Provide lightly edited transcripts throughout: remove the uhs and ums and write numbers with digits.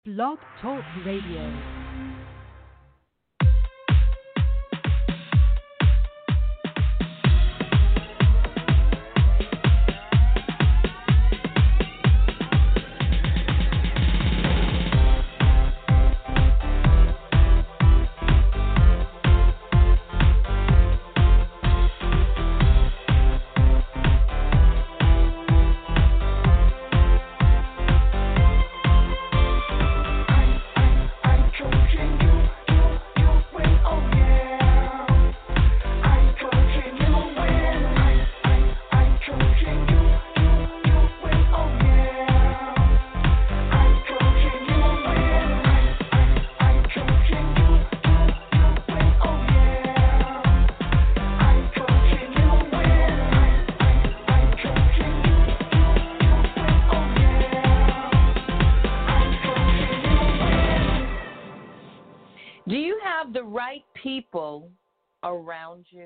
Blog Talk Radio. People around you?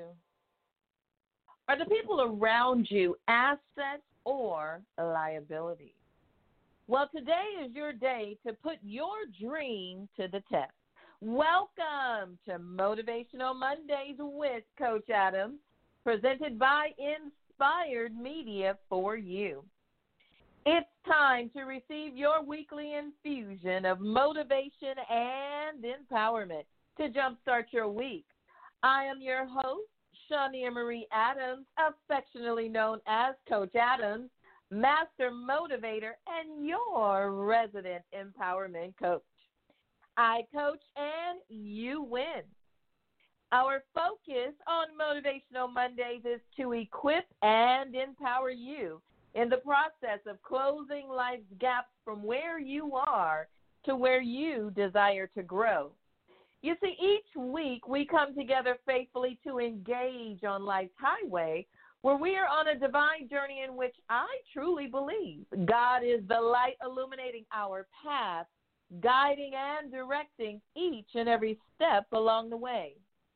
Are the people around you assets or liabilities? Well, today is your day to put your dream to the test. Welcome to Motivational Mondays with Coach Adams, presented by Inspired Media for you. It's time to receive your weekly infusion of motivation and empowerment to jumpstart your week. I am your host, Shania Marie Adams, affectionately known as Coach Adams, master motivator and your resident empowerment coach. I coach and you win. Our focus on Motivational Mondays is to equip and empower you in the process of closing life's gaps from where you are to where you desire to grow. You see, each week we come together faithfully to engage on life's highway where we are on a divine journey in which I truly believe God is the light illuminating our path, guiding and directing each and every step along the way.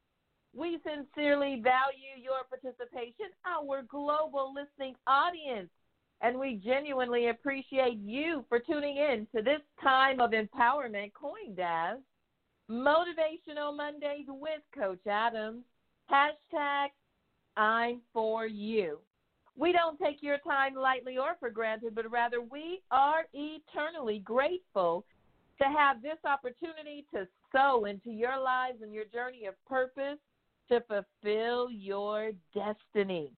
We sincerely value your participation, our global listening audience, and we genuinely appreciate you for tuning in to this time of empowerment coined as Motivational Mondays with Coach Adams, hashtag I'm for you. We don't take your time lightly or for granted, but rather we are eternally grateful to have this opportunity to sow into your lives and your journey of purpose to fulfill your destiny.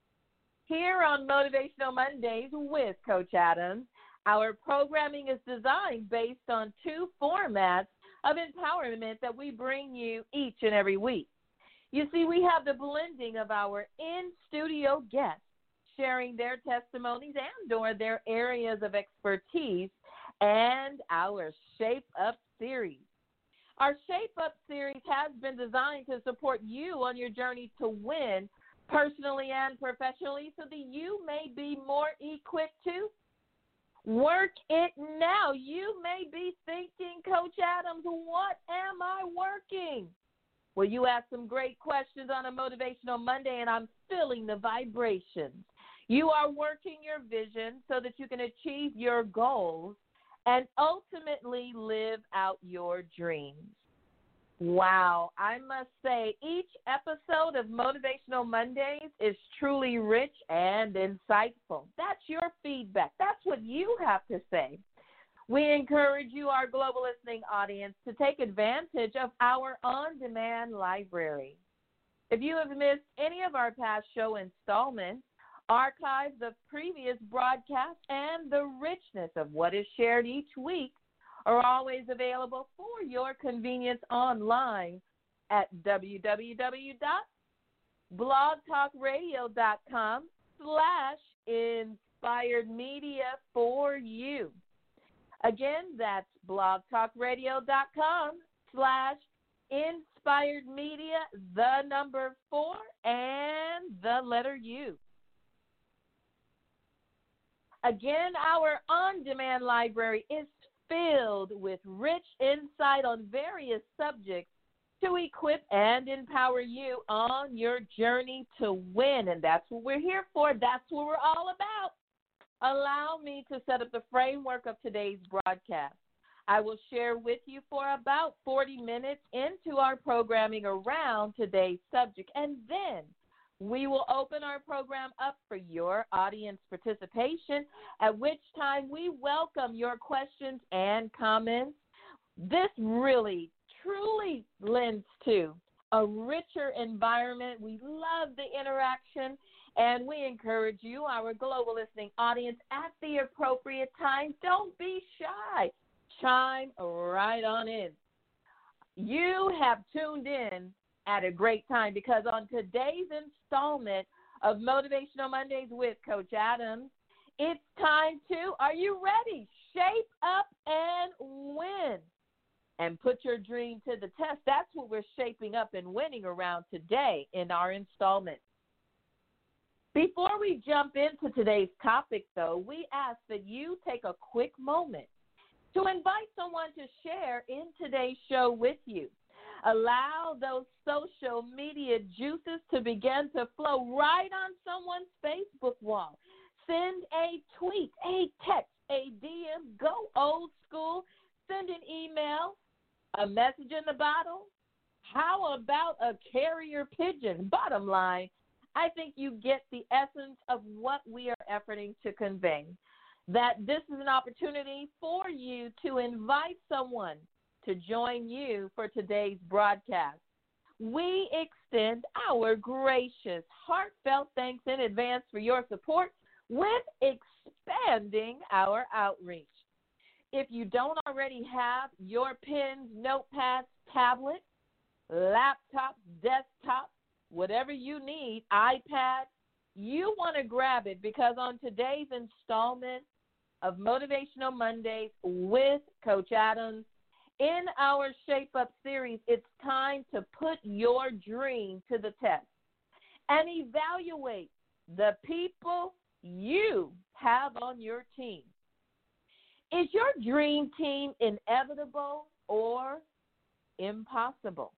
Here on Motivational Mondays with Coach Adams, our programming is designed based on two formats of empowerment that we bring you each and every week. You see, we have the blending of our in-studio guests sharing their testimonies and or their areas of expertise and our Shape Up series. Our Shape Up series has been designed to support you on your journey to win personally and professionally so that you may be more equipped to work it now. You may be thinking, Coach Adams, what am I working? Well, you asked some great questions on a Motivational Monday, and I'm feeling the vibrations. You are working your vision so that you can achieve your goals and ultimately live out your dreams. Wow, I must say, each episode of Motivational Mondays is truly rich and insightful. That's your feedback. That's what you have to say. We encourage you, our global listening audience, to take advantage of our on-demand library. If you have missed any of our past show installments, archives of previous broadcasts, and the richness of what is shared each week are always available for your convenience online at www.blogtalkradio.com/inspiredmedia for you. Again, that's blogtalkradio.com/inspiredmedia, the number 4 and the letter U. Again, our on-demand library is filled with rich insight on various subjects to equip and empower you on your journey to win. And that's what we're here for. That's what we're all about. Allow me to set up the framework of today's broadcast. I will share with you for about 40 minutes into our programming around today's subject, and then we will open our program up for your audience participation, at which time we welcome your questions and comments. This really, truly lends to a richer environment. We love the interaction, and we encourage you, our global listening audience, at the appropriate time. Don't be shy. Chime right on in. You have tuned in at a great time, because on today's installment of Motivational Mondays with Coach Adams, it's time to, are you ready? Shape up and win. And put your dream to the test. That's what we're shaping up and winning around today in our installment. Before we jump into today's topic, though, we ask that you take a quick moment to invite someone to share in today's show with you. Allow those social media juices to begin to flow right on someone's Facebook wall. Send a tweet, a text, a DM, go old school, send an email, a message in the bottle. How about a carrier pigeon? Bottom line, I think you get the essence of what we are efforting to convey, that this is an opportunity for you to invite someone to join you for today's broadcast. We extend our gracious, heartfelt thanks in advance for your support with expanding our outreach. If you don't already have your pens, notepads, tablet, laptop, desktop, whatever you need, iPad, you want to grab it, because on today's installment of Motivational Mondays with Coach Adams, in our Shape Up series, it's time to put your dream to the test and evaluate the people you have on your team. Is your dream team inevitable or impossible?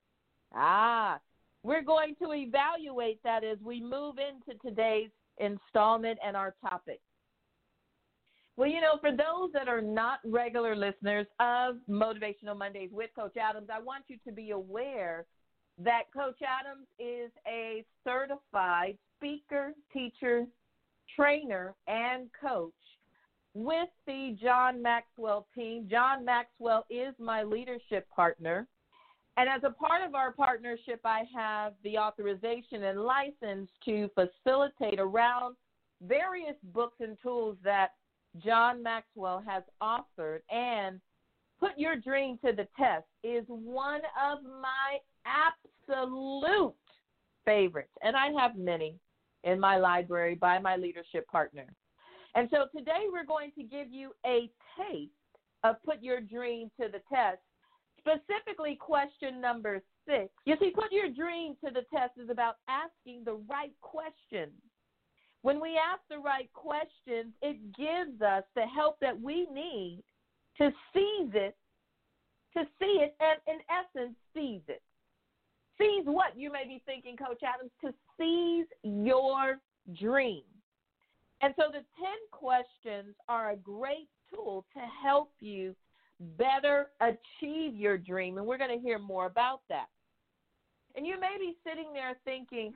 We're going to evaluate that as we move into today's installment and our topic. Well, for those that are not regular listeners of Motivational Mondays with Coach Adams, I want you to be aware that Coach Adams is a certified speaker, teacher, trainer, and coach with the John Maxwell team. John Maxwell is my leadership partner. And as a part of our partnership, I have the authorization and license to facilitate around various books and tools that John Maxwell has offered. And Put Your Dream to the Test is one of my absolute favorites. And I have many in my library by my leadership partner. And so today we're going to give you a taste of Put Your Dream to the Test, specifically question number 6. You see, Put Your Dream to the Test is about asking the right questions. When we ask the right questions, it gives us the help that we need to seize it, to see it, and in essence, seize it. Seize what? You may be thinking, Coach Adams, to seize your dream. And so the 10 questions are a great tool to help you better achieve your dream, and we're going to hear more about that. And you may be sitting there thinking,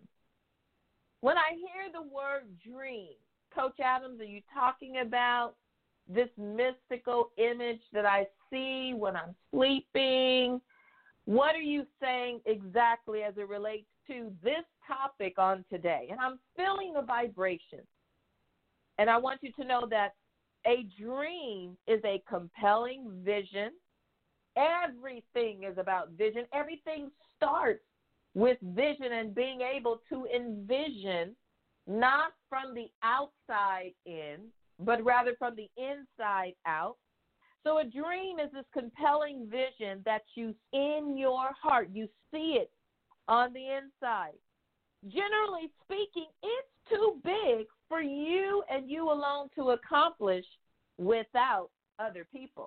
when I hear the word dream, Coach Adams, are you talking about this mystical image that I see when I'm sleeping? What are you saying exactly as it relates to this topic on today? And I'm feeling the vibration. And I want you to know that a dream is a compelling vision. Everything is about vision. Everything starts with vision and being able to envision, not from the outside in, but rather from the inside out. So a dream is this compelling vision that you in your heart, you see it on the inside. Generally speaking, it's too big for you and you alone to accomplish without other people.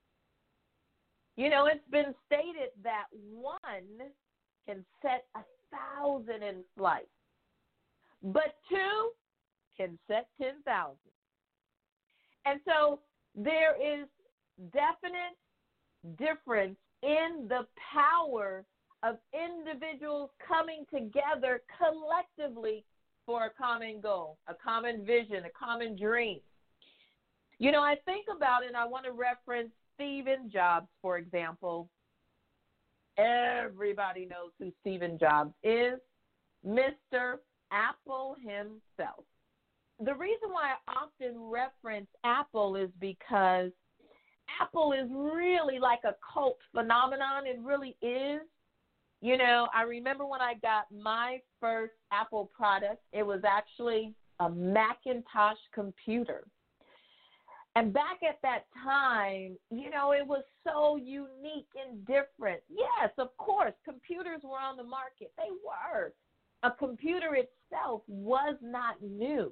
It's been stated that one can set 1,000 in flight, but two can set 10,000. And so there is definite difference in the power of individuals coming together collectively for a common goal, a common vision, a common dream. You know, I think about it, and I want to reference Stephen Jobs, for example. Everybody knows who Stephen Jobs is, Mr. Apple himself. The reason why I often reference Apple is because Apple is really like a cult phenomenon. It really is. You know, I remember when I got my first Apple product, it was actually a Macintosh computer. And back at that time, you know, it was so unique and different. Yes, of course, computers were on the market. They were. A computer itself was not new.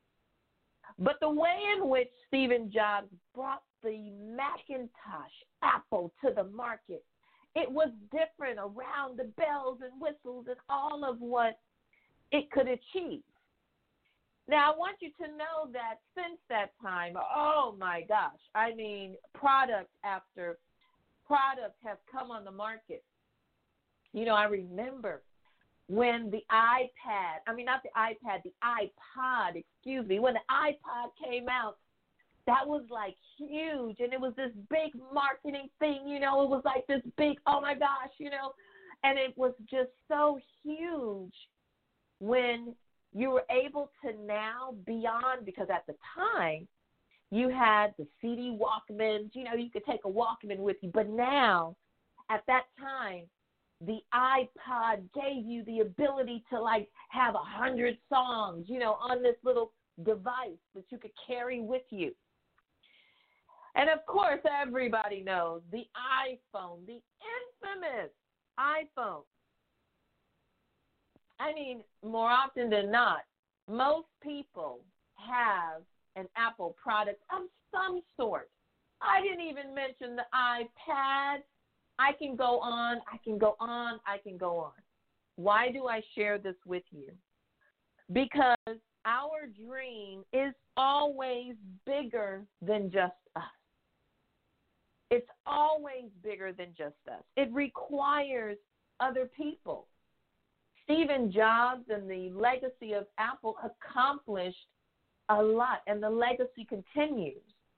But the way in which Stephen Jobs brought the Macintosh Apple to the market, it was different around the bells and whistles and all of what it could achieve. Now, I want you to know that since that time, oh my gosh, I mean, product after product has come on the market. You know, I remember when the not the iPad, the iPod, excuse me, when the iPod came out, that was like huge, and it was this big marketing thing, you know, it was like this big, oh my gosh, you know, and it was just so huge when you were able to now beyond, because at the time you had the CD Walkmans, you know, you could take a Walkman with you, but now at that time, the iPod gave you the ability to like have 100 songs, you know, on this little device that you could carry with you. And of course, everybody knows the iPhone, the infamous iPhone. I mean, more often than not, most people have an Apple product of some sort. I didn't even mention the iPad. I can go on. Why do I share this with you? Because our dream is always bigger than just us. It's always bigger than just us. It requires other people. Stephen Jobs and the legacy of Apple accomplished a lot, and the legacy continues.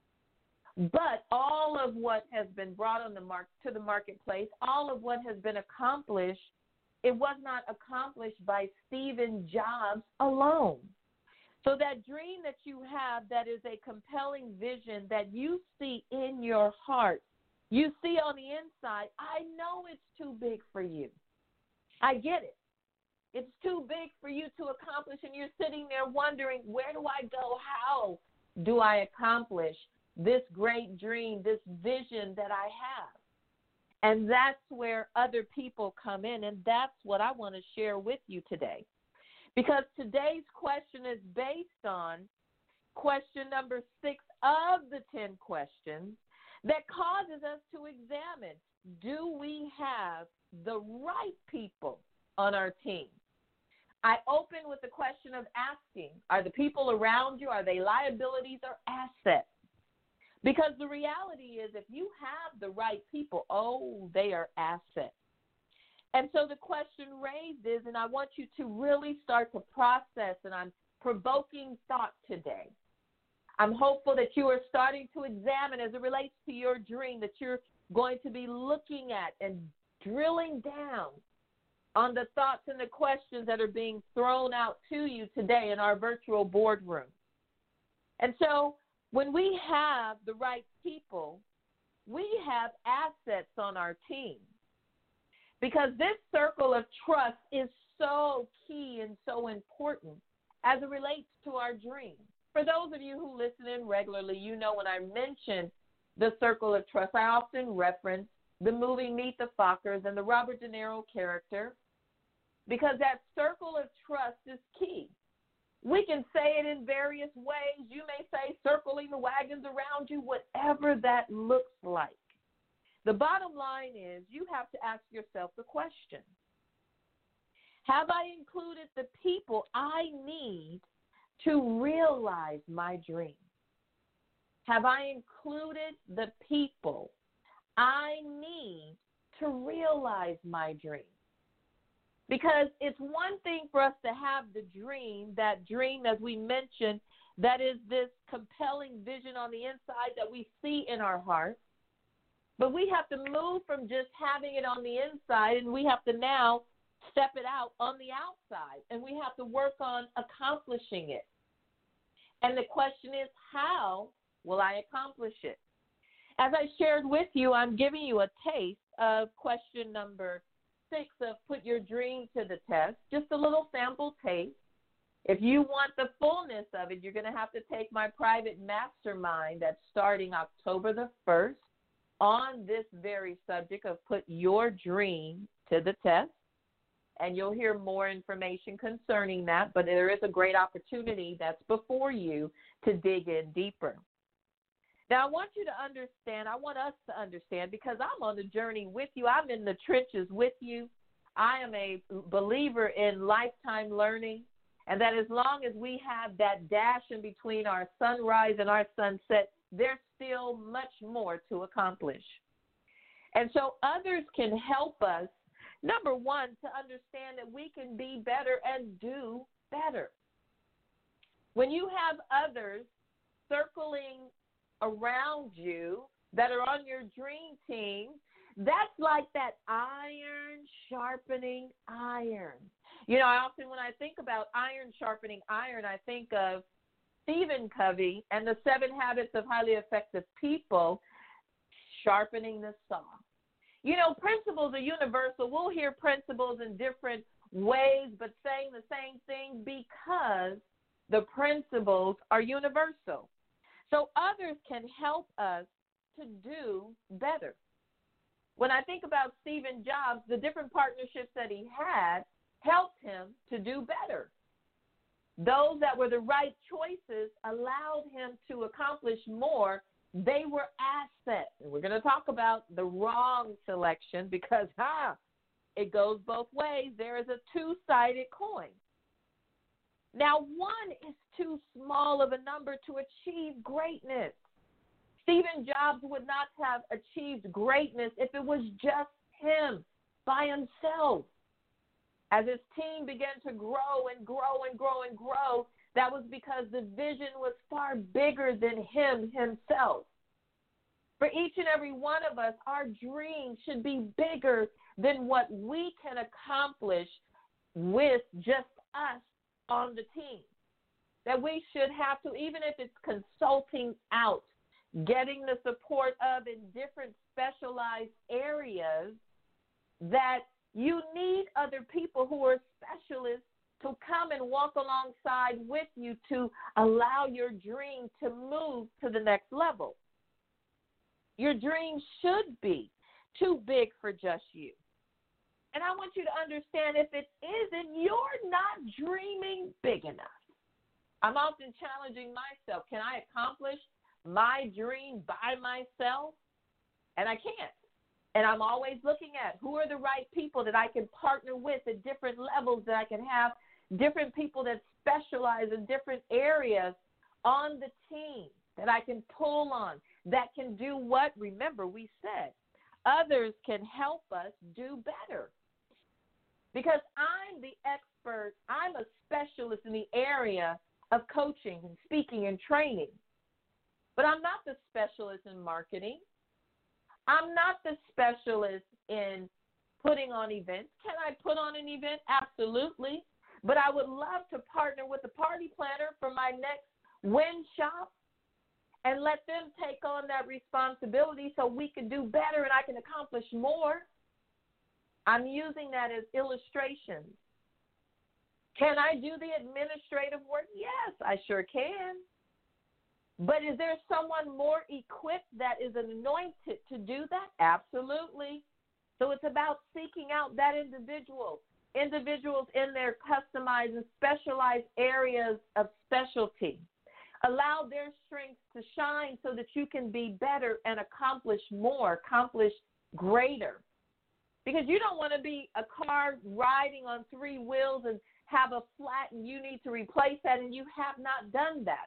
But all of what has been brought on to the marketplace, all of what has been accomplished, it was not accomplished by Stephen Jobs alone. So that dream that you have, that is a compelling vision that you see in your heart, you see on the inside, I know it's too big for you. I get it. It's too big for you to accomplish, and you're sitting there wondering, where do I go? How do I accomplish this great dream, this vision that I have? And that's where other people come in, and that's what I want to share with you today. Because today's question is based on question number 6 of the 10 questions that causes us to examine, do we have the right people on our team? I open with the question of asking, are the people around you, are they liabilities or assets? Because the reality is, if you have the right people, they are assets. And so the question raised is, and I want you to really start to process, and I'm provoking thought today. I'm hopeful that you are starting to examine as it relates to your dream, that you're going to be looking at and drilling down on the thoughts and the questions that are being thrown out to you today in our virtual boardroom. And so when we have the right people, we have assets on our team. Because this circle of trust is so key and so important as it relates to our dream. For those of you who listen in regularly, you know when I mention the circle of trust, I often reference the movie Meet the Fockers and the Robert De Niro character, because that circle of trust is key. We can say it in various ways. You may say circling the wagons around you, whatever that looks like. The bottom line is you have to ask yourself the question, have I included the people I need to realize my dream? Have I included the people I need to realize my dream? Because it's one thing for us to have the dream, that dream, as we mentioned, that is this compelling vision on the inside that we see in our heart. But we have to move from just having it on the inside, and we have to now step it out on the outside, and we have to work on accomplishing it. And the question is, how will I accomplish it? As I shared with you, I'm giving you a taste of question number 6 of Put Your Dream to the Test, just a little sample taste. If you want the fullness of it, you're going to have to take my private mastermind that's starting October the 1st on this very subject of Put Your Dream to the Test. And you'll hear more information concerning that, but there is a great opportunity that's before you to dig in deeper. Now, I want you to understand, I want us to understand, because I'm on the journey with you. I'm in the trenches with you. I am a believer in lifetime learning, and that as long as we have that dash in between our sunrise and our sunset, there's still much more to accomplish. And so others can help us, number one, to understand that we can be better and do better. When you have others circling around you that are on your dream team, that's like that iron sharpening iron. You know, I often, when I think about iron sharpening iron, I think of Stephen Covey and the 7 Habits of Highly Effective People sharpening the saw. You know, principles are universal. We'll hear principles in different ways, but saying the same thing because the principles are universal. So others can help us to do better. When I think about Stephen Jobs, the different partnerships that he had helped him to do better. Those that were the right choices allowed him to accomplish more. They were assets. And we're going to talk about the wrong selection because, it goes both ways. There is a two-sided coin. Now, one is too small of a number to achieve greatness. Stephen Jobs would not have achieved greatness if it was just him by himself. As his team began to grow and grow and grow and grow, that was because the vision was far bigger than him himself. For each and every one of us, our dream should be bigger than what we can accomplish with just us on the team. That we should have to, even if it's consulting out, getting the support of in different specialized areas, that you need other people who are specialists to come and walk alongside with you to allow your dream to move to the next level. Your dream should be too big for just you. And I want you to understand, if it isn't, you're not dreaming big enough. I'm often challenging myself. Can I accomplish my dream by myself? And I can't. And I'm always looking at who are the right people that I can partner with at different levels, that I can have different people that specialize in different areas on the team that I can pull on, that can do what? Remember, we said others can help us do better. Because I'm the expert, I'm a specialist in the area of coaching and speaking and training. But I'm not the specialist in marketing. I'm not the specialist in putting on events. Can I put on an event? Absolutely. But I would love to partner with a party planner for my next win shop and let them take on that responsibility so we can do better and I can accomplish more. I'm using that as illustrations. Can I do the administrative work? Yes, I sure can. But is there someone more equipped that is anointed to do that? Absolutely. So it's about seeking out that individuals in their customized and specialized areas of specialty. Allow their strengths to shine so that you can be better and accomplish more, accomplish greater. Because you don't want to be a car riding on 3 wheels and have a flat and you need to replace that and you have not done that.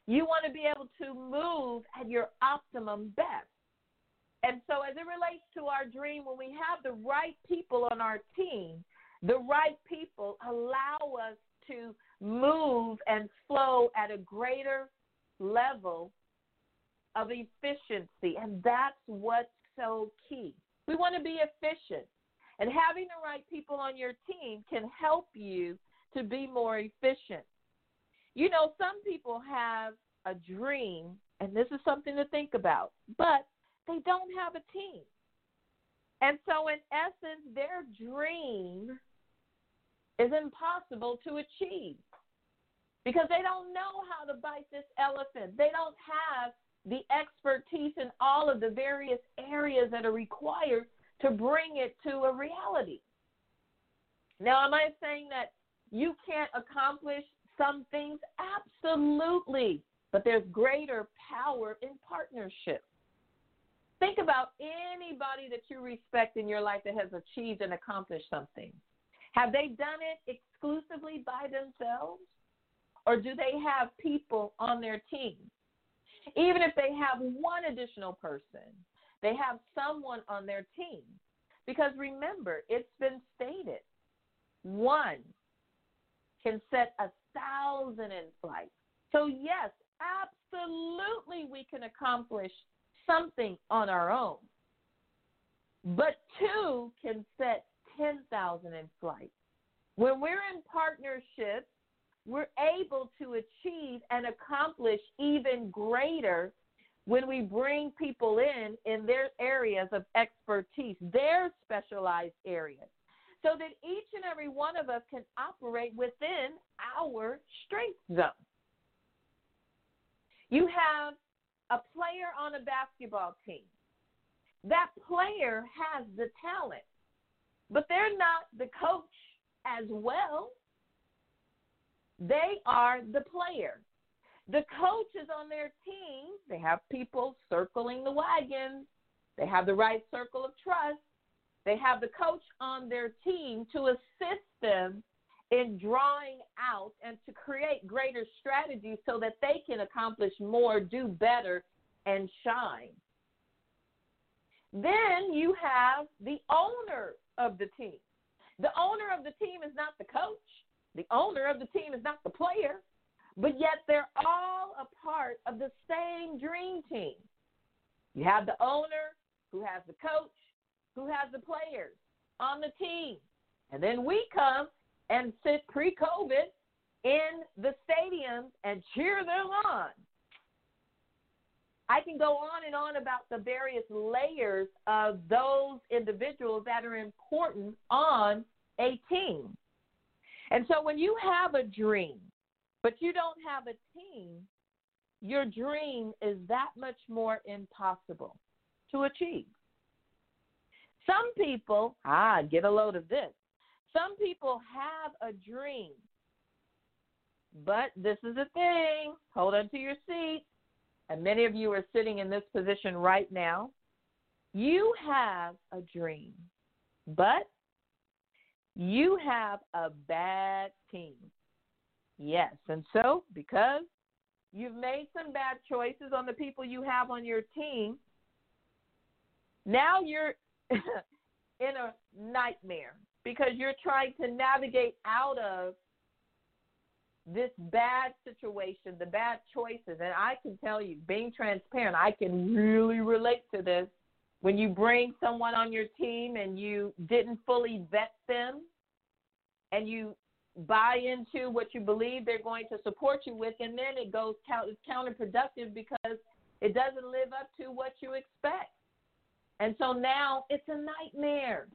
You want to be able to move at your optimum best. And so as it relates to our dream, when we have the right people on our team, the right people allow us to move and flow at a greater level of efficiency. And that's what's so key. We want to be efficient. And having the right people on your team can help you to be more efficient. You know, some people have a dream, and this is something to think about, but they don't have a team. And so, in essence, their dream is impossible to achieve because they don't know how to bite this elephant. They don't have the expertise in all of the various areas that are required to bring it to a reality. Now, am I saying that you can't accomplish some things? Absolutely. But there's greater power in partnership. Think about anybody that you respect in your life that has achieved and accomplished something. Have they done it exclusively by themselves? Or do they have people on their team? Even if they have one additional person, they have someone on their team. Because remember, it's been stated, one can set 1,000 in flight. So yes, absolutely we can accomplish something on our own. But two can set 10,000 in flight. When we're in partnership, we're able to achieve and accomplish even greater when we bring people in their areas of expertise, their specialized areas, so that each and every one of us can operate within our strength zone. You have a player on a basketball team. That player has the talent, but they're not the coach as well. They are the player. The coach is on their team. They have people circling the wagons. They have the right circle of trust. They have the coach on their team to assist them in drawing out and to create greater strategies so that they can accomplish more, do better, and shine. Then you have the owner of the team. The owner of the team is not the coach. The owner of the team is not the player, but yet they're all a part of the same dream team. You have the owner who has the coach, who has the players on the team. And then we come and sit pre-COVID in the stadiums and cheer them on. I can go on and on about the various layers of those individuals that are important on a team. And so when you have a dream, but you don't have a team, your dream is that much more impossible to achieve. Some people, get a load of this. Some people have a dream, but this is the thing. Hold on to your seat. And many of you are sitting in this position right now. You have a dream, but you have a bad team. Yes, and so because you've made some bad choices on the people you have on your team, now you're in a nightmare because you're trying to navigate out of this bad situation, the bad choices. And I can tell you, being transparent, I can really relate to this. When you bring someone on your team and you didn't fully vet them and you buy into what you believe they're going to support you with, and then it goes counterproductive because it doesn't live up to what you expect. And so now it's a nightmare.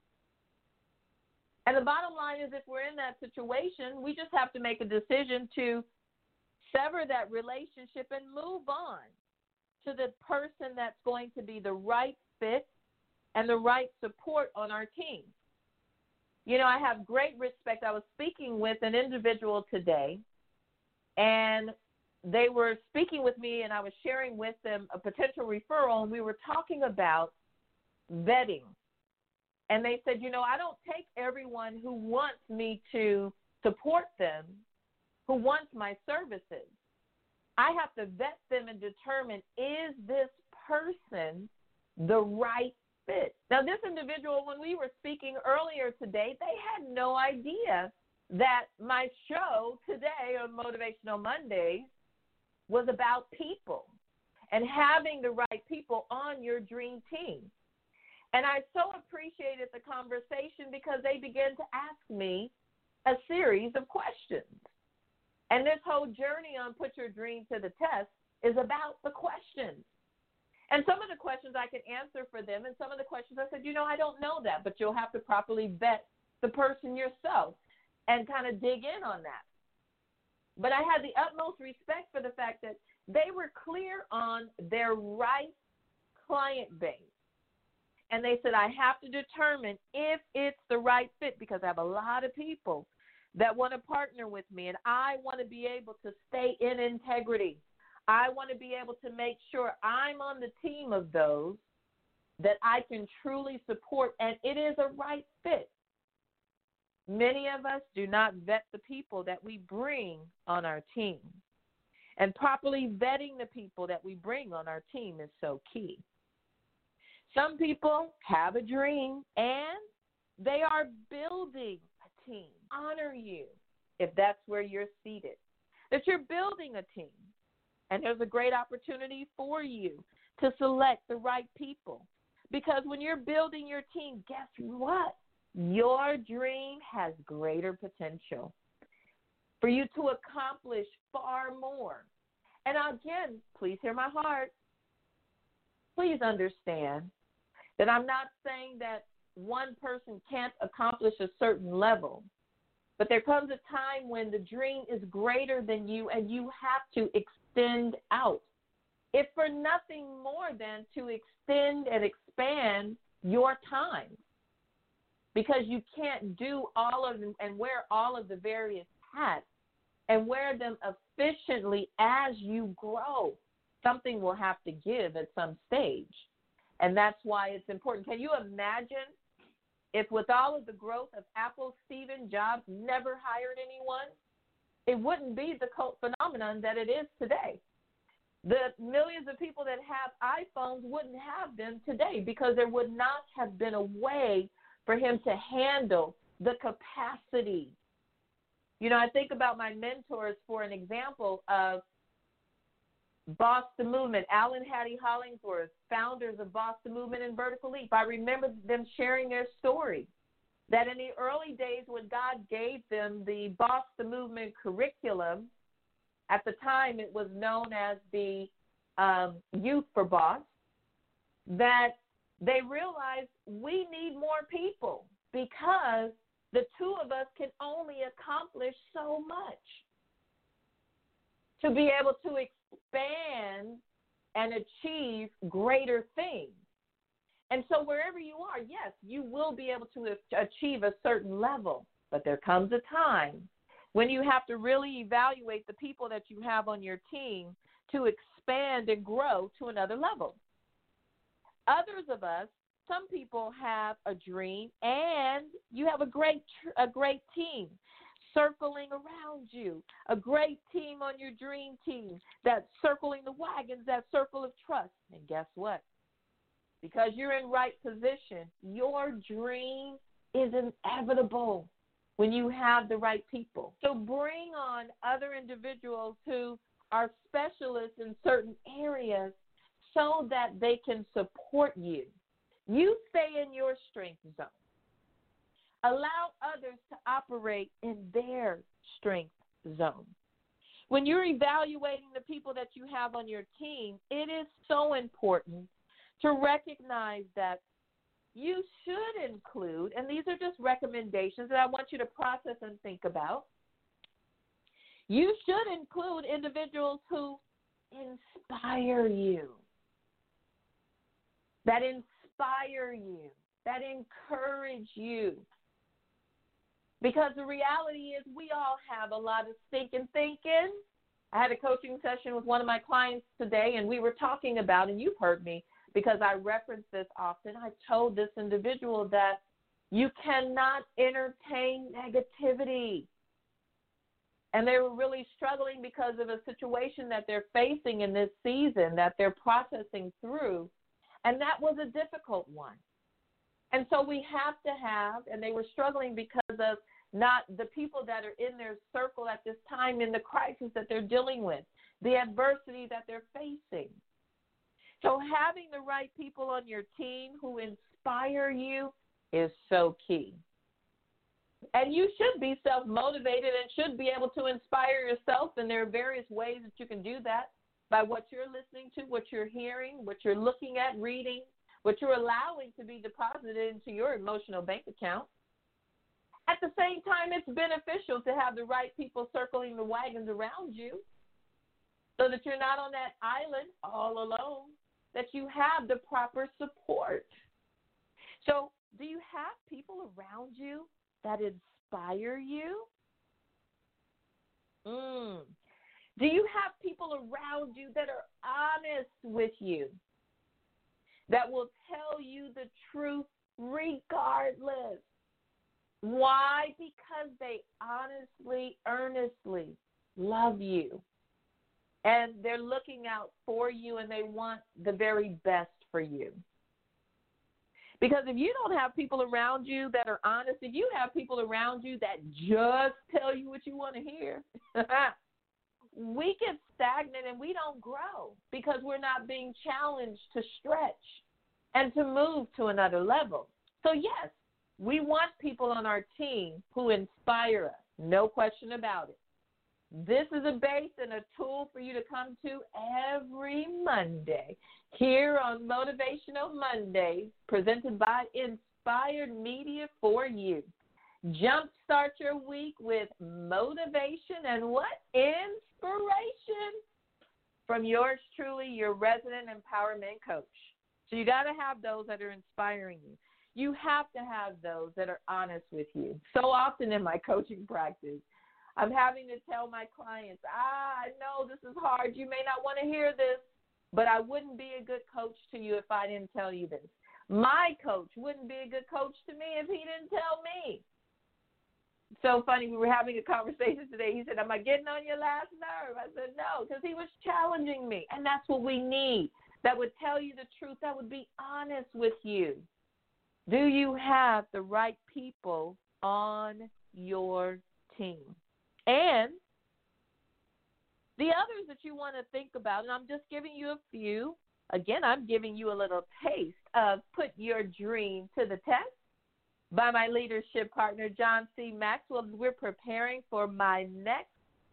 And the bottom line is if we're in that situation, we just have to make a decision to sever that relationship and move on to the person that's going to be the right fit and the right support on our team. You know, I have great respect. I was speaking with an individual today, and they were speaking with me, and I was sharing with them a potential referral, and we were talking about vetting. And they said, you know, I don't take everyone who wants me to support them, who wants my services. I have to vet them and determine, is this person the right fit? Now, this individual, when we were speaking earlier today, they had no idea that my show today on Motivational Mondays was about people and having the right people on your dream team. And I so appreciated the conversation because they began to ask me a series of questions. And this whole journey on Put Your Dream to the Test is about the questions. And some of the questions I can answer for them, and some of the questions I said, I don't know that, but you'll have to properly vet the person yourself and kind of dig in on that. But I had the utmost respect for the fact that they were clear on their right client base. And they said, I have to determine if it's the right fit because I have a lot of people that want to partner with me, and I want to be able to stay in integrity. I want to be able to make sure I'm on the team of those that I can truly support, and it is a right fit. Many of us do not vet the people that we bring on our team. And properly vetting the people that we bring on our team is so key. Some people have a dream and they are building a team. Honor you if that's where you're seated, that you're building a team. And there's a great opportunity for you to select the right people. Because when you're building your team, guess what? Your dream has greater potential for you to accomplish far more. And again, please hear my heart. Please understand that I'm not saying that one person can't accomplish a certain level, but there comes a time when the dream is greater than you and you have to extend out, if for nothing more than to extend and expand your time, because you can't do all of them and wear all of the various hats and wear them efficiently as you grow. Something will have to give at some stage. And that's why it's important. Can you imagine if with all of the growth of Apple, Steve Jobs never hired anyone? It wouldn't be the cult phenomenon that it is today. The millions of people that have iPhones wouldn't have them today because there would not have been a way for him to handle the capacity. I think about my mentors for an example of Boss the Movement, Alan Hattie Hollingsworth, founders of Boss the Movement and Vertical Leap. I remember them sharing their story that in the early days when God gave them the Boss the Movement curriculum, at the time it was known as the Youth for Boss, that they realized we need more people because the two of us can only accomplish so much. To be able to expand and achieve greater things. And so wherever you are, yes, you will be able to achieve a certain level, but there comes a time when you have to really evaluate the people that you have on your team to expand and grow to another level. Others of us, some people have a dream and you have a great team circling around you, a great team on your dream team that's circling the wagons, that circle of trust. And guess what? Because you're in right position, your dream is inevitable when you have the right people. So bring on other individuals who are specialists in certain areas so that they can support you. You stay in your strength zone. Allow others to operate in their strength zone. When you're evaluating the people that you have on your team, it is so important to recognize that you should include, and these are just recommendations that I want you to process and think about, you should include individuals who inspire you, that inspire you, that encourage you. Because the reality is we all have a lot of stinking thinking. I had a coaching session with one of my clients today, and we were talking about, and you've heard me because I reference this often, I told this individual that you cannot entertain negativity. And they were really struggling because of a situation that they're facing in this season that they're processing through. And that was a difficult one. And so we have to have, and they were struggling because of not the people that are in their circle at this time in the crisis that they're dealing with, the adversity that they're facing. So having the right people on your team who inspire you is so key. And you should be self-motivated and should be able to inspire yourself, and there are various ways that you can do that by what you're listening to, what you're hearing, what you're looking at, reading, what you're allowing to be deposited into your emotional bank account. At the same time, it's beneficial to have the right people circling the wagons around you so that you're not on that island all alone, that you have the proper support. So do you have people around you that inspire you? Do you have people around you that are honest with you, that will tell you the truth regardless? Why? Because they honestly, earnestly love you. And they're looking out for you, and they want the very best for you. Because if you don't have people around you that are honest, if you have people around you that just tell you what you want to hear, we get stagnant and we don't grow because we're not being challenged to stretch and to move to another level. So, yes, we want people on our team who inspire us, no question about it. This is a base and a tool for you to come to every Monday here on Motivational Mondays, presented by Inspired Media for you. Jumpstart your week with motivation and what? Inspiration from yours truly, your resident empowerment coach. So you got to have those that are inspiring you. You have to have those that are honest with you. So often in my coaching practice, I'm having to tell my clients, I know this is hard. You may not want to hear this, but I wouldn't be a good coach to you if I didn't tell you this. My coach wouldn't be a good coach to me if he didn't tell me. So funny, we were having a conversation today. He said, am I getting on your last nerve? I said, no, because he was challenging me. And that's what we need, that would tell you the truth, that would be honest with you. Do you have the right people on your team? And the others that you want to think about, and I'm just giving you a few. Again, I'm giving you a little taste of Put Your Dream to the Test by my leadership partner, John C. Maxwell. We're preparing for my next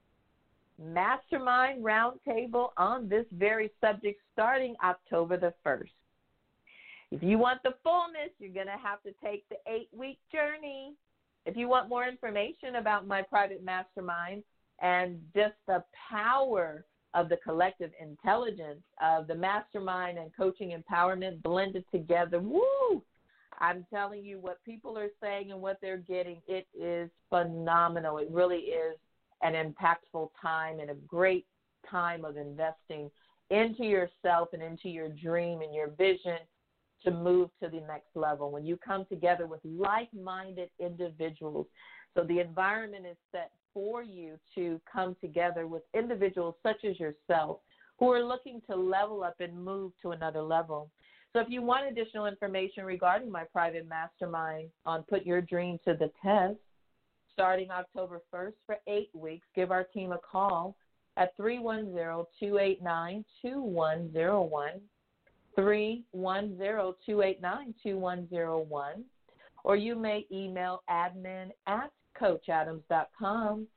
mastermind roundtable on this very subject starting October the 1st. If you want the fullness, you're going to have to take the 8-week journey. If you want more information about my private mastermind and just the power of the collective intelligence of the mastermind and coaching empowerment blended together, woo! I'm telling you what people are saying and what they're getting, it is phenomenal. It really is an impactful time and a great time of investing into yourself and into your dream and your vision to move to the next level. When you come together with like-minded individuals, so the environment is set for you to come together with individuals such as yourself who are looking to level up and move to another level. So if you want additional information regarding my private mastermind on Put Your Dream to the Test, starting October 1st for 8 weeks, give our team a call at 310-289-2101. 310-289-2101, or you may email admin@coachadams.com,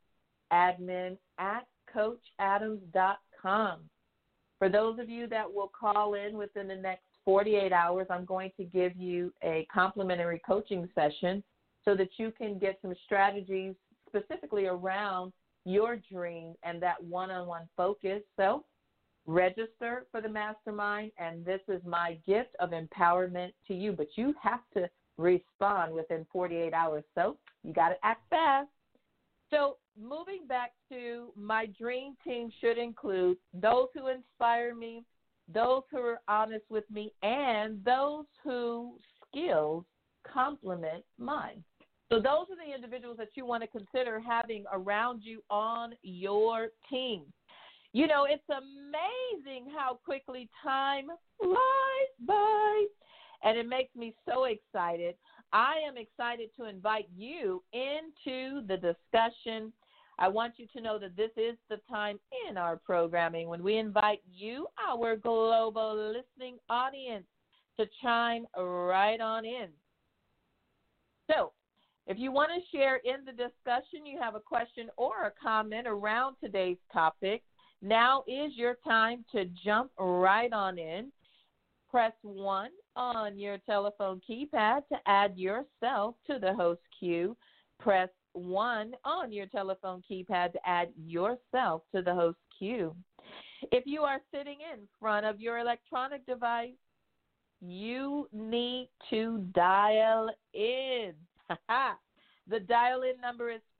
admin@coachadams.com. For those of you that will call in within the next 48 hours, I'm going to give you a complimentary coaching session so that you can get some strategies specifically around your dream and that one-on-one focus. So register for the mastermind, and this is my gift of empowerment to you. But you have to respond within 48 hours, so you got to act fast. So moving back to my dream team should include those who inspire me, those who are honest with me, and those whose skills complement mine. So those are the individuals that you want to consider having around you on your team. You know, it's amazing how quickly time flies by, and it makes me so excited. I am excited to invite you into the discussion. I want you to know that this is the time in our programming when we invite you, our global listening audience, to chime right on in. So, if you want to share in the discussion, you have a question or a comment around today's topic, now is your time to jump right on in. Press 1 on your telephone keypad to add yourself to the host queue. Press 1 on your telephone keypad to add yourself to the host queue. If you are sitting in front of your electronic device, you need to dial in. The dial-in number is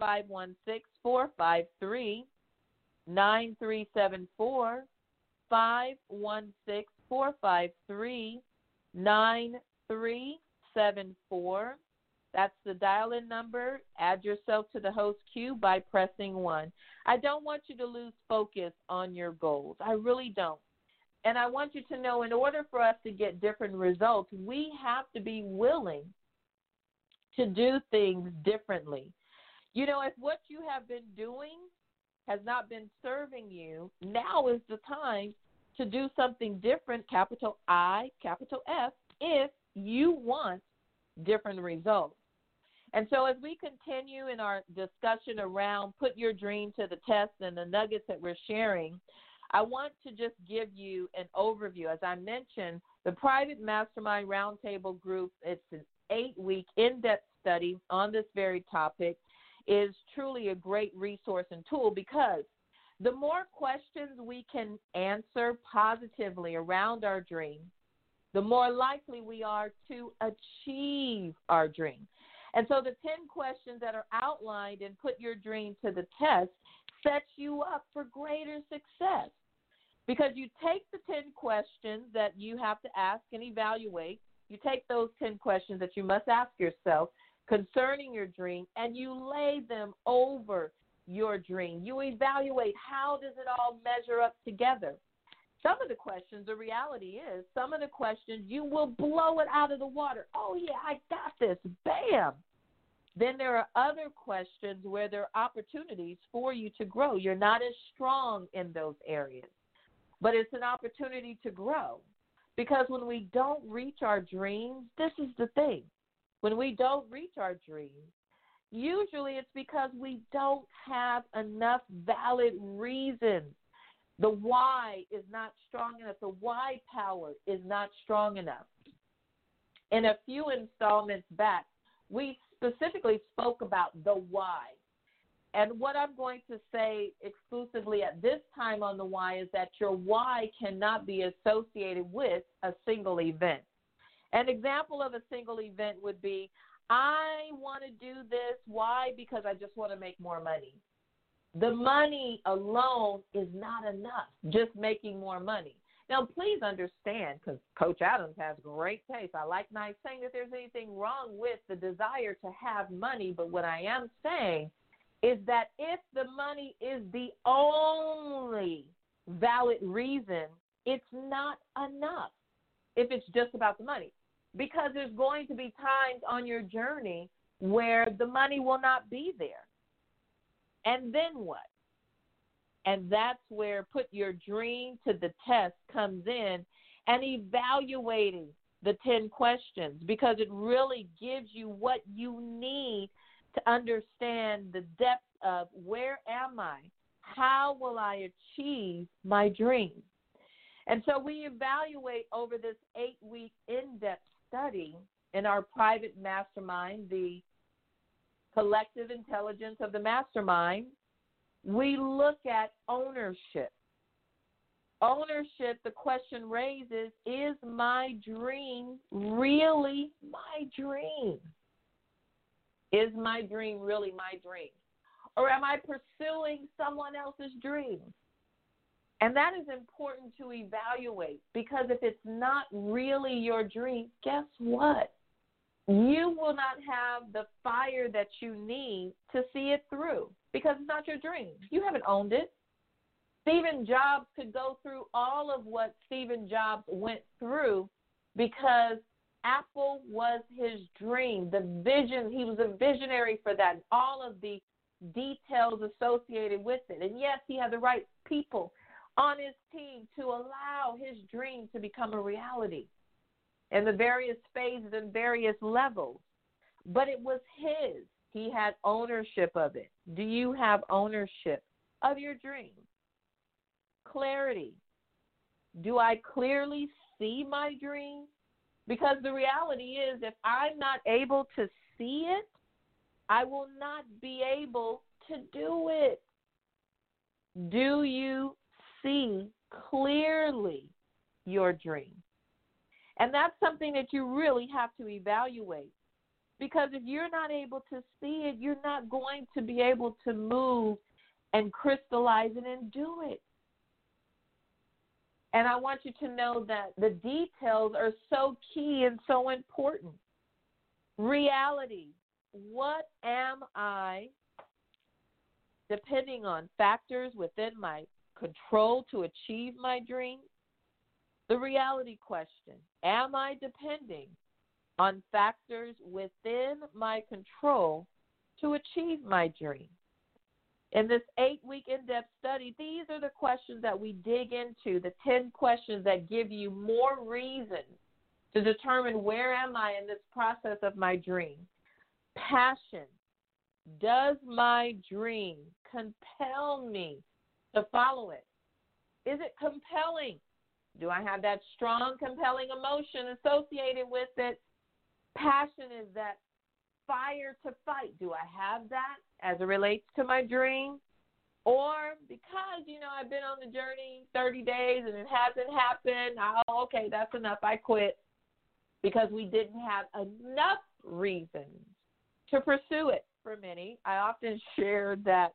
516-453-9374, 516-453-9374. That's the dial-in number. Add yourself to the host queue by pressing 1. I don't want you to lose focus on your goals. I really don't. And I want you to know, in order for us to get different results, we have to be willing to do things differently. You know, if what you have been doing has not been serving you, now is the time to do something different, capital I, capital F, if you want different results. And so as we continue in our discussion around put your dream to the test and the nuggets that we're sharing, I want to just give you an overview. As I mentioned, the Private Mastermind Roundtable Group, it's an 8-week in-depth study on this very topic, is truly a great resource and tool, because the more questions we can answer positively around our dream, the more likely we are to achieve our dream. And so the 10 questions that are outlined in Put Your Dream to the Test sets you up for greater success, because you take the 10 questions that you have to ask and evaluate. You take those 10 questions that you must ask yourself concerning your dream, and you lay them over your dream. You evaluate, how does it all measure up together? Some of the questions, the reality is, some of the questions you will blow it out of the water. Oh, yeah, I got this. Bam. Then there are other questions where there are opportunities for you to grow. You're not as strong in those areas, but it's an opportunity to grow. Because when we don't reach our dreams, this is the thing. When we don't reach our dreams, usually it's because we don't have enough valid reasons. The why is not strong enough. The why power is not strong enough. In a few installments back, we specifically spoke about the why. And what I'm going to say exclusively at this time on the why is that your why cannot be associated with a single event. An example of a single event would be, I want to do this. Why? Because I just want to make more money. The money alone is not enough, just making more money. Now, please understand, because Coach Adams has great taste. I like not saying that there's anything wrong with the desire to have money, but what I am saying is that if the money is the only valid reason, it's not enough if it's just about the money. Because there's going to be times on your journey where the money will not be there. And then what? And that's where Put Your Dream to the Test comes in, and evaluating the 10 questions, because it really gives you what you need to understand the depth of where am I? How will I achieve my dream? And so we evaluate over this 8-week in-depth study in our private mastermind, the collective intelligence of the mastermind. We look at ownership. Ownership, the question raises, is my dream really my dream? Is my dream really my dream? Or am I pursuing someone else's dream? And that is important to evaluate, because if it's not really your dream, guess what? you will not have the fire that you need to see it through because it's not your dream. You haven't owned it. Stephen Jobs could go through all of what Stephen Jobs went through because Apple was his dream, the vision. He was a visionary for that, and all of the details associated with it. And yes, he had the right people on his team to allow his dream to become a reality in the various phases and various levels. But it was his. He had ownership of it. Do you have ownership of your dream? Clarity. Do I clearly see my dream? Because the reality is, if I'm not able to see it, I will not be able to do it. Do you see clearly your dream? And that's something that you really have to evaluate. Because if you're not able to see it, you're not going to be able to move and crystallize it and do it. And I want you to know that the details are so key and so important. Reality. What am I depending on factors within my control to achieve my dream? The reality question. Am I depending on factors within my control to achieve my dream? In this 8-week in-depth study, these are the questions that we dig into, the 10 questions that give you more reason to determine where am I in this process of my dream. Passion. Does my dream compel me to follow it? Is it compelling? Do I have that strong, compelling emotion associated with it? Passion is that fire to fight. Do I have that as it relates to my dream? Or because, I've been on the journey 30 days and it hasn't happened, okay, that's enough, I quit. Because we didn't have enough reasons to pursue it for many. I often share that,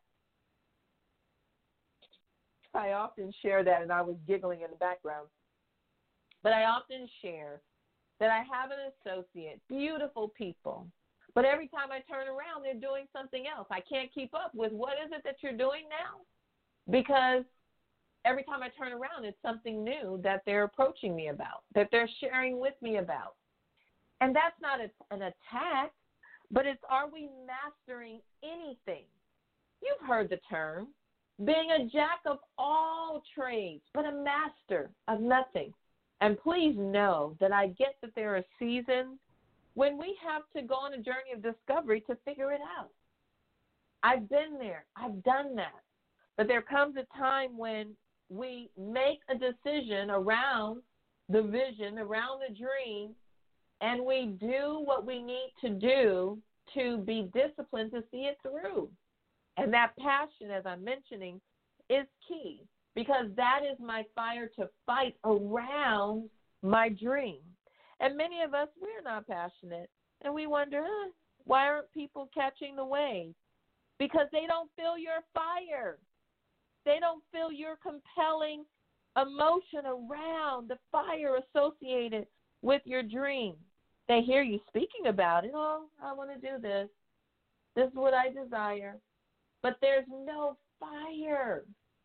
and I was giggling in the background. But I often share that I have an associate, beautiful people, but every time I turn around, they're doing something else. I can't keep up with what is it that you're doing now? Because every time I turn around, it's something new that they're approaching me about, that they're sharing with me about. And that's not an attack, but it's, are we mastering anything? You've heard the term, being a jack of all trades, but a master of nothing. And please know that I get that there are seasons when we have to go on a journey of discovery to figure it out. I've been there. I've done that. But there comes a time when we make a decision around the vision, around the dream, and we do what we need to do to be disciplined to see it through. And that passion, as I'm mentioning, is key because that is my fire to fight around my dream. And many of us, we're not passionate, and we wonder, why aren't people catching the wave? Because they don't feel your fire. They don't feel your compelling emotion around the fire associated with your dream. They hear you speaking about it. Oh, I want to do this. This is what I desire. But there's no fire.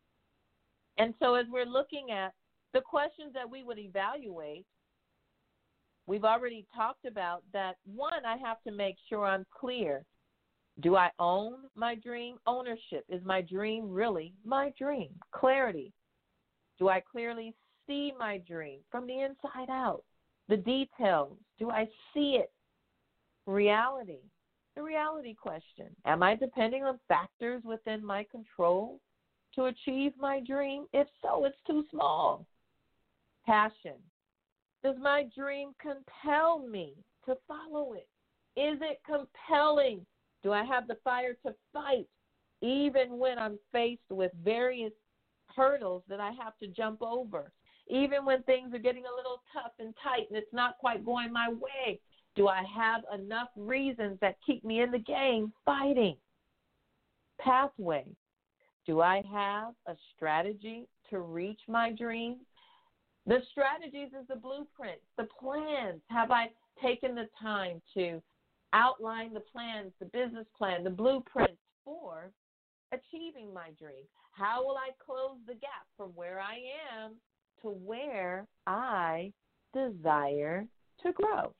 And so as we're looking at the questions that we would evaluate, we've already talked about that. One, I have to make sure I'm clear. Do I own my dream? Ownership. Is my dream really my dream? Clarity. Do I clearly see my dream from the inside out? The details. Do I see it? Reality. The reality question. Am I depending on factors within my control to achieve my dream? If so, it's too small. Passion. Does my dream compel me to follow it? Is it compelling? Do I have the fire to fight even when I'm faced with various hurdles that I have to jump over? Even when things are getting a little tough and tight and it's not quite going my way, do I have enough reasons that keep me in the game fighting? Pathway. Do I have a strategy to reach my dream? The strategies is the blueprint, the plans. Have I taken the time to outline the plans, the business plan, the blueprint for achieving my dream? How will I close the gap from where I am to where I desire to grow?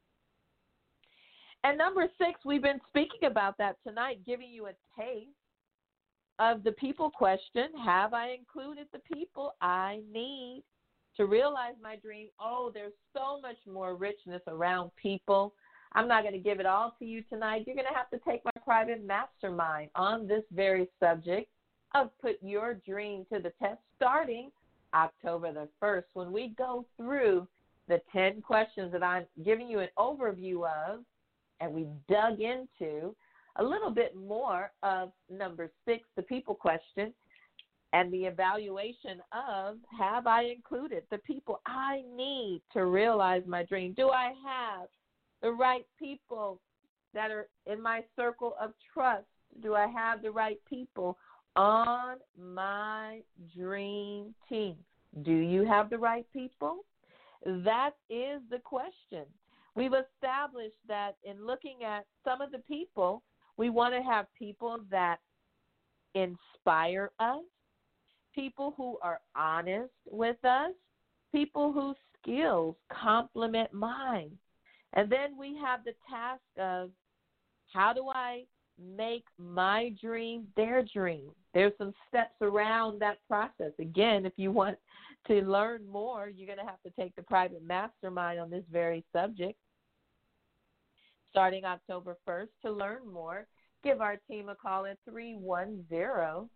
And number 6, we've been speaking about that tonight, giving you a taste of the people question. Have I included the people I need to realize my dream? Oh, there's so much more richness around people. I'm not going to give it all to you tonight. You're going to have to take my private mastermind on this very subject of put your dream to the test starting October the 1st, when we go through the 10 questions that I'm giving you an overview of, and we dug into a little bit more of number 6, the people question, and the evaluation of, have I included the people I need to realize my dream? Do I have the right people that are in my circle of trust? Do I have the right people on my dream team? Do you have the right people? That is the question. We've established that in looking at some of the people, we want to have people that inspire us, people who are honest with us, people whose skills complement mine. And then we have the task of, how do I make my dream their dream? There's some steps around that process. Again, if you want to learn more, you're going to have to take the private mastermind on this very subject starting October 1st. To learn more, give our team a call at 310-289-2101,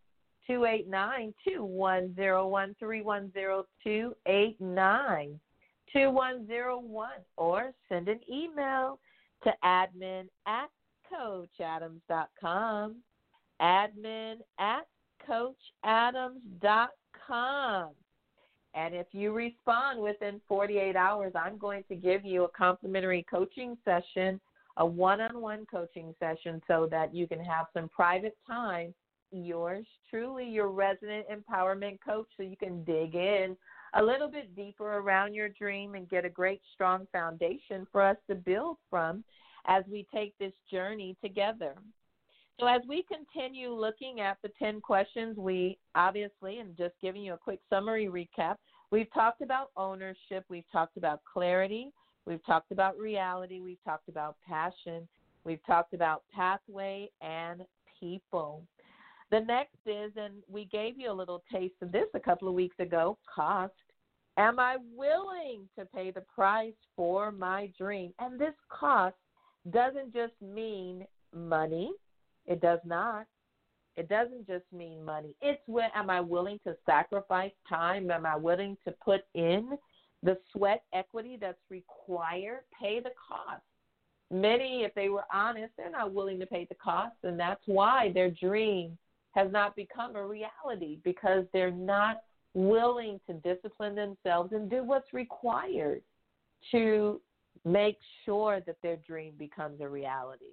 310-289-2101, or send an email to admin@coachadams.com, admin@coachadams.com. And if you respond within 48 hours, I'm going to give you a complimentary coaching session, a one-on-one coaching session, so that you can have some private time. Yours truly, your resident empowerment coach, so you can dig in a little bit deeper around your dream and get a great, strong foundation for us to build from as we take this journey together. So as we continue looking at the 10 questions, we obviously, and just giving you a quick summary recap, we've talked about ownership, we've talked about clarity, we've talked about reality, we've talked about passion, we've talked about pathway and people. The next is, and we gave you a little taste of this a couple of weeks ago, cost. Am I willing to pay the price for my dream? And this cost doesn't just mean money. It does not. It doesn't just mean money. It's when, am I willing to sacrifice time? Am I willing to put in the sweat equity that's required? Pay the cost. Many, if they were honest, they're not willing to pay the cost, and that's why their dream has not become a reality, because they're not willing to discipline themselves and do what's required to make sure that their dream becomes a reality.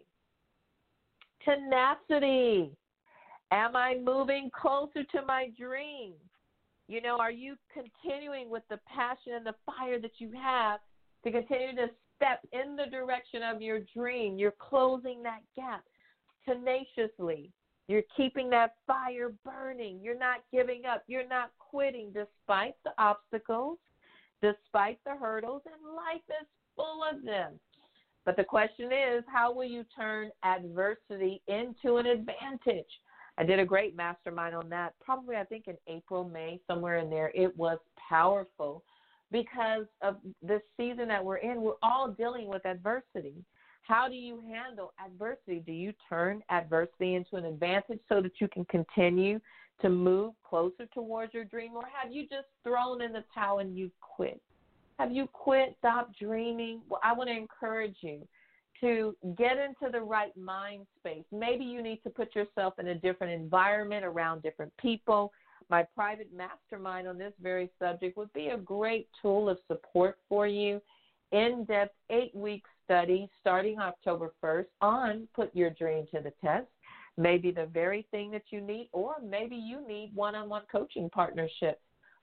Tenacity. Am I moving closer to my dream? You know, are you continuing with the passion and the fire that you have to continue to step in the direction of your dream? You're closing that gap tenaciously. You're keeping that fire burning. You're not giving up. You're not quitting despite the obstacles, despite the hurdles, and life is full of them. But the question is, how will you turn adversity into an advantage? I did a great mastermind on that, probably I think in April, May, somewhere in there. It was powerful because of this season that we're in. We're all dealing with adversity. How do you handle adversity? Do you turn adversity into an advantage so that you can continue to move closer towards your dream? Or have you just thrown in the towel and you quit? Have you quit, stopped dreaming? Well, I want to encourage you to get into the right mind space. Maybe you need to put yourself in a different environment around different people. My private mastermind on this very subject would be a great tool of support for you. In-depth 8-week study starting October 1st on Put Your Dream to the Test. Maybe the very thing that you need, or maybe you need one-on-one coaching partnership.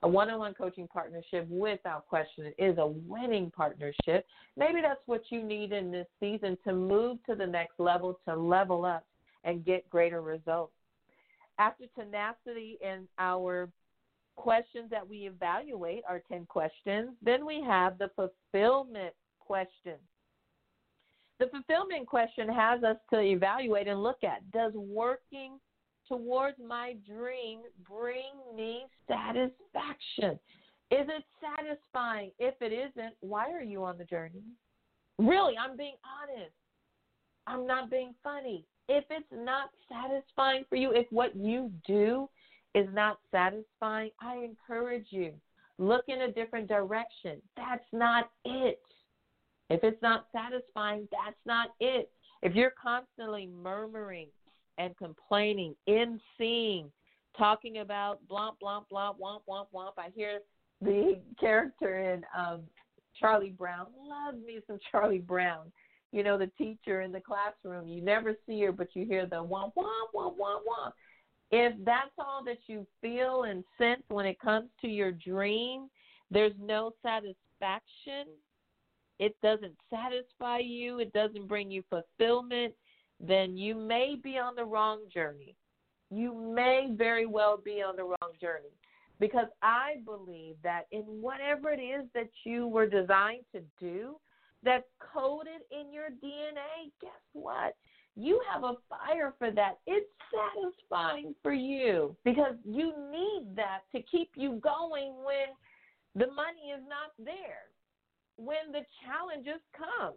A one-on-one coaching partnership, without question, is a winning partnership. Maybe that's what you need in this season to move to the next level, to level up and get greater results. After tenacity in our questions that we evaluate, our 10 questions, then we have the fulfillment question. The fulfillment question has us to evaluate and look at, does working towards my dream bring me satisfaction? Is it satisfying? If it isn't, why are you on the journey? Really, I'm being honest. I'm not being funny. If it's not satisfying for you, if what you do is not satisfying, I encourage you, look in a different direction. That's not it. If it's not satisfying, that's not it. If you're constantly murmuring and complaining, emceeing, talking about blah, blah, blah, womp, womp, womp. I hear the character in Charlie Brown. Love me some Charlie Brown. You know, the teacher in the classroom. You never see her, but you hear the womp, womp, womp, womp, womp. If that's all that you feel and sense when it comes to your dream, there's no satisfaction. It doesn't satisfy you. It doesn't bring you fulfillment. Then you may be on the wrong journey. You may very well be on the wrong journey, because I believe that in whatever it is that you were designed to do, that's coded in your DNA, guess what? You have a fire for that. It's satisfying for you because you need that to keep you going when the money is not there, when the challenges come.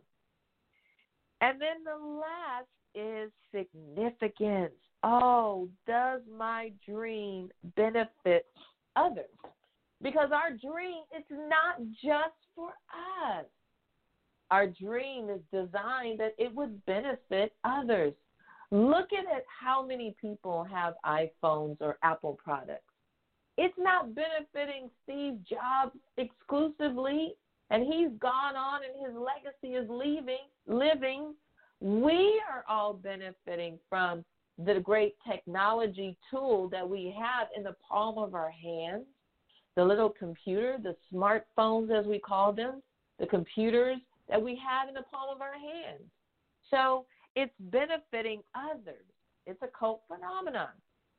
And then the last is significance. Oh, does my dream benefit others? Because our dream is not just for us. Our dream is designed that it would benefit others. Look at how many people have iPhones or Apple products. It's not benefiting Steve Jobs exclusively, and he's gone on and his legacy is living. We are all benefiting from the great technology tool that we have in the palm of our hands, the little computer, the smartphones as we call them, the computers that we have in the palm of our hands. So it's benefiting others. It's a cult phenomenon.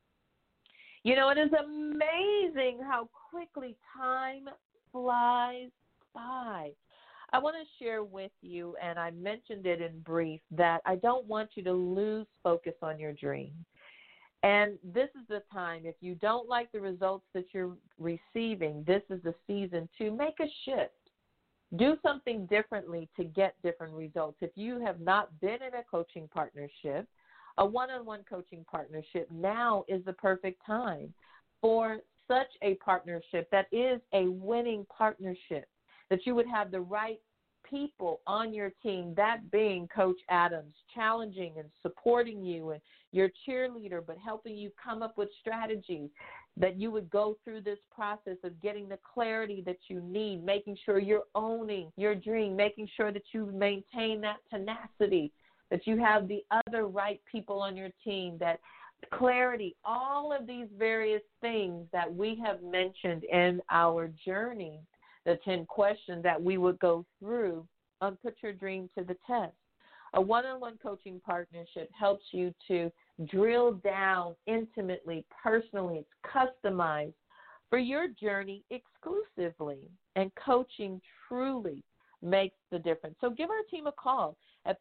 You know, it is amazing how quickly time flies by. I want to share with you, and I mentioned it in brief, that I don't want you to lose focus on your dream. And this is the time, if you don't like the results that you're receiving, this is the season to make a shift. Do something differently to get different results. If you have not been in a coaching partnership, a one-on-one coaching partnership, now is the perfect time for such a partnership that is a winning partnership, that you would have the right people on your team, that being Coach Adams, challenging and supporting you and your cheerleader, but helping you come up with strategies, that you would go through this process of getting the clarity that you need, making sure you're owning your dream, making sure that you maintain that tenacity, that you have the other right people on your team, that clarity, all of these various things that we have mentioned in our journey, the 10 questions that we would go through on Put Your Dream to the Test. A one-on-one coaching partnership helps you to drill down intimately, personally. It's customized for your journey exclusively, and coaching truly makes the difference. So give our team a call at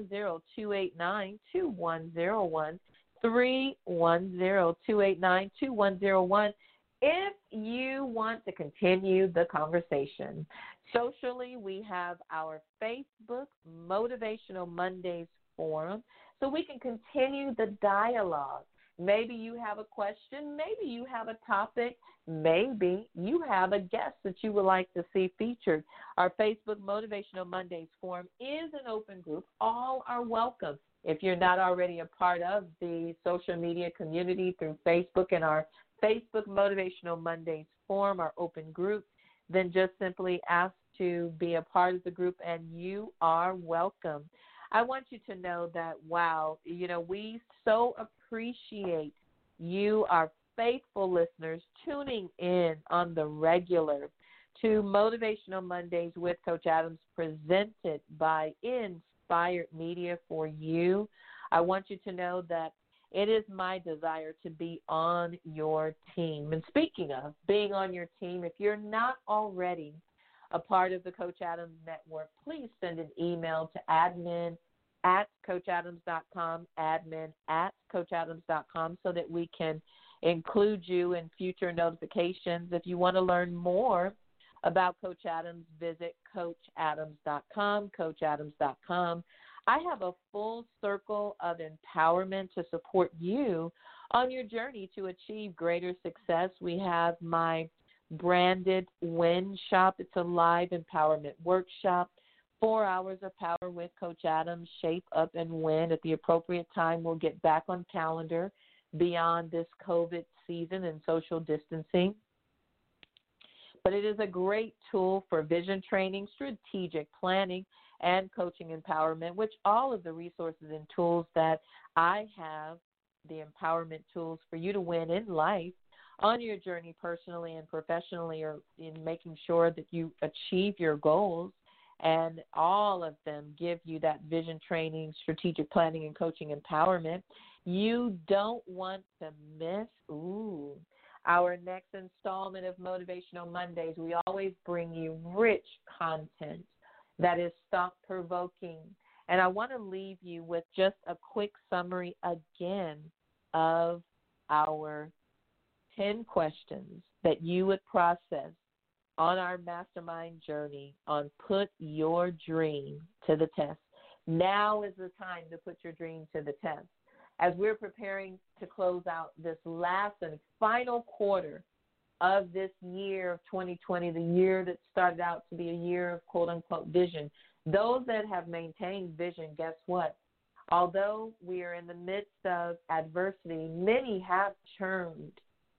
310-289-2101, 310-289-2101, if you want to continue the conversation. Socially, we have our Facebook Motivational Mondays forum, so we can continue the dialogue. Maybe you have a question, maybe you have a topic, maybe you have a guest that you would like to see featured. Our Facebook Motivational Mondays forum is an open group. All are welcome. If you're not already a part of the social media community through Facebook and our Facebook Motivational Mondays forum, our open group, then just simply ask to be a part of the group, and you are welcome. I want you to know that, wow, we so appreciate you, our faithful listeners tuning in on the regular to Motivational Mondays with Coach Adams, presented by Inspired Media for you. I want you to know that it is my desire to be on your team. And speaking of being on your team, if you're not already a part of the Coach Adams Network, please send an email to admin@coachadams.com, admin@coachadams.com, so that we can include you in future notifications. If you want to learn more about Coach Adams, visit coachadams.com, coachadams.com. I have a full circle of empowerment to support you on your journey to achieve greater success. We have my branded Win Shop. It's a live empowerment workshop, 4 hours of power with Coach Adams, shape up and win. At the appropriate time, we'll get back on calendar beyond this COVID season and social distancing. But it is a great tool for vision training, strategic planning, and coaching empowerment, which all of the resources and tools that I have, the empowerment tools for you to win in life on your journey personally and professionally, or in making sure that you achieve your goals. And all of them give you that vision training, strategic planning, and coaching empowerment. You don't want to miss our next installment of Motivational Mondays. We always bring you rich content that is thought-provoking. And I want to leave you with just a quick summary again of our 10 questions that you would process on our mastermind journey on Put Your Dream to the Test. Now is the time to put your dream to the test. As we're preparing to close out this last and final quarter of this year of 2020, the year that started out to be a year of quote-unquote vision, those that have maintained vision, guess what? Although we are in the midst of adversity, many have turned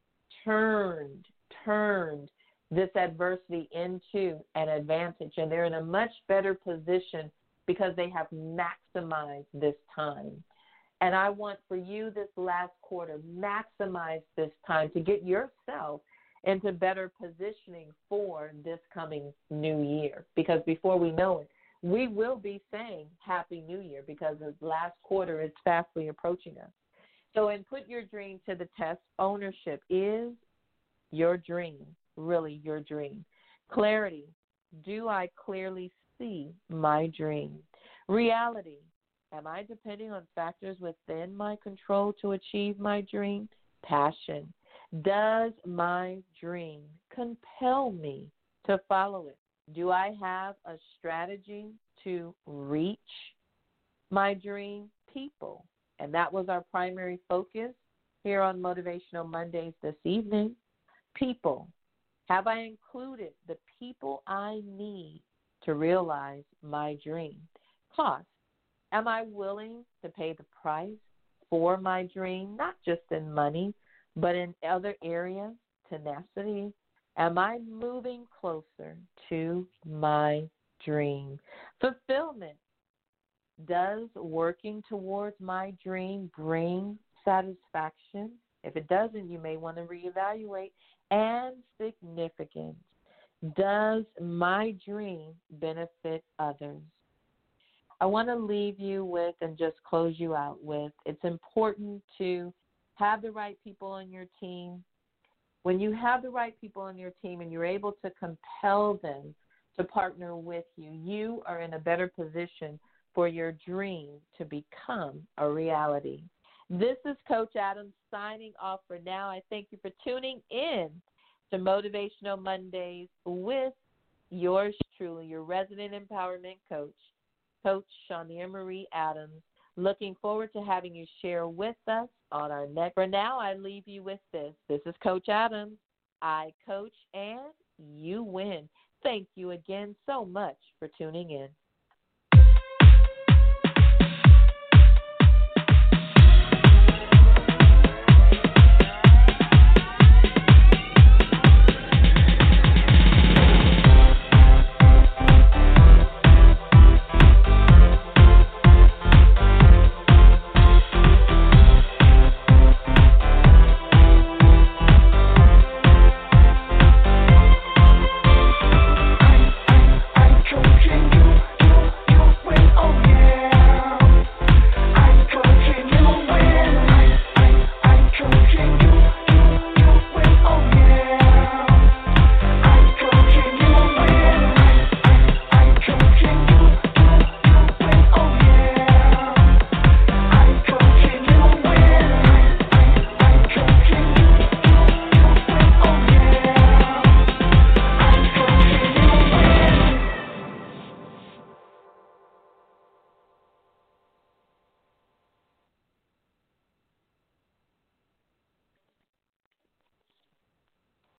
this adversity into an advantage, and they're in a much better position because they have maximized this time. And I want for you this last quarter, maximize this time to get yourself into better positioning for this coming new year. Because before we know it, we will be saying Happy New Year, because the last quarter is fastly approaching us. So in Put Your Dream to the Test, ownership is your dream, really your dream. Clarity, do I clearly see my dream? Reality, am I depending on factors within my control to achieve my dream? Passion, does my dream compel me to follow it? Do I have a strategy to reach my dream? People, and that was our primary focus here on Motivational Mondays this evening. People, have I included the people I need to realize my dream? Cost, am I willing to pay the price for my dream, not just in money, but in other areas? Tenacity, am I moving closer to my dream? Fulfillment, does working towards my dream bring satisfaction? If it doesn't, you may want to reevaluate. And significance, does my dream benefit others? I want to leave you with and just close you out with, it's important to have the right people on your team. When you have the right people on your team and you're able to compel them to partner with you, you are in a better position for your dream to become a reality. This is Coach Adams signing off for now. I thank you for tuning in to Motivational Mondays with yours truly, your resident empowerment coach, Coach Shania Marie Adams. Looking forward to having you share with us on our next. For now, I leave you with this. This is Coach Adams. I coach and you win. Thank you again so much for tuning in.